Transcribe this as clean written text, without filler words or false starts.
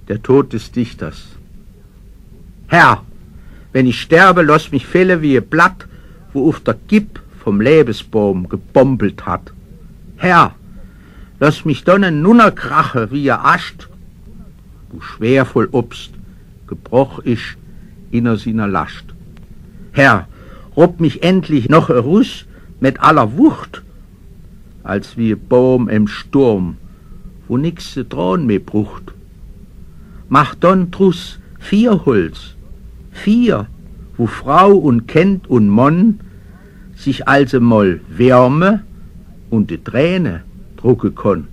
Der Tod des Dichters. Herr, wenn ich sterbe, lass mich fällen wie ein Blatt, wo auf der Gip vom Lebensbaum gebombelt hat. Herr, lass mich dann nunner krache wie ein Ascht, wo schwer voll Obst gebroch ich inner seiner Last. Herr, rob mich endlich noch heraus mit aller Wucht, als wie ein Baum im Sturm, wo nix dran mehr brucht. Mach dann drus 4 Holz, 4, wo Frau und Kind und Mann sich also mal wärme und die Träne drucken kann.